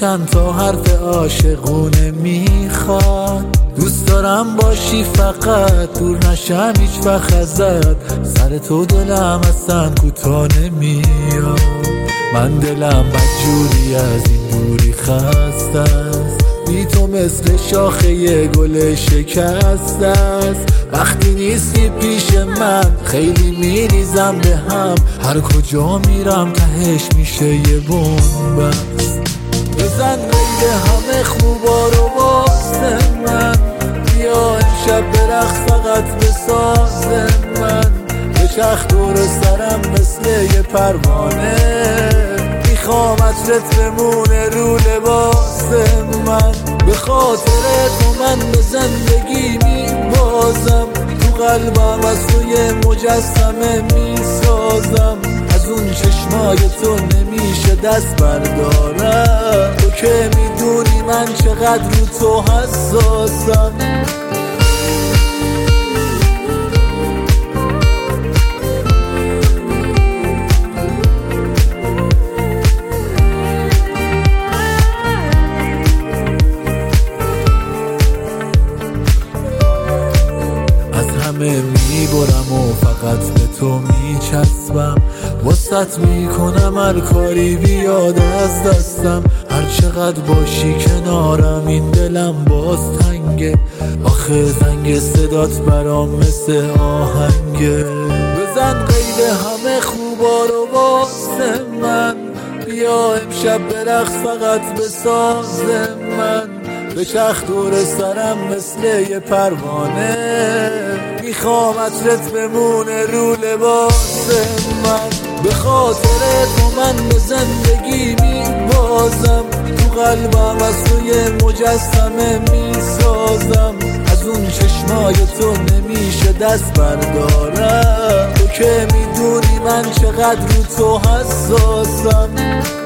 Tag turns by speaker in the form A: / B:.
A: چند تا حرف عاشقونه میخواد. دوست دارم باشی فقط دور نشم هیچ وقت ازت، سر تو دلم اصلا کوتاه نمیاد. من دلم بدجوری از این دوری خسته است، بی تو مثل شاخه گل شکسته است. وقتی نیستی پیش من خیلی میریزم به هم، هر کجا میرم تهش میشه یه بنبست. بزن قید همه خوبا رو واسه من، بیا امشب برقص فقط بساز من. بچرخ دور سرم مثل یه پروانه، میخوام عطرت بمونه رو لباس من. به خاطر تو من به زندگی میبازم، تو قلبم از تو یه مجسمه میسازم. از اون چشمای تو نمیشه دست بردارم، تو که میدونی من چقدر رو تو حساسم. همه میبرم و فقط به تو میچسبم، واسط میکنم هر کاری بیاد از دستم. هر چقدر باشی کنارم این دلم باز تنگه، آخه زنگ صدات برام مثل آهنگه. بزن قید همه خوبا رو واسه من، بیا امشب برقص فقط بساز من. بچرخ دور سرم مثل یه پروانه، میخوام عطرت بمونه رو لباس من. به خاطر تو من به زندگی میبازم، تو قلبم از تو یه مجسمه میسازم. از اون چشمای تو نمیشه دست بردارم، تو که میدونی من چقدر رو تو حساسم.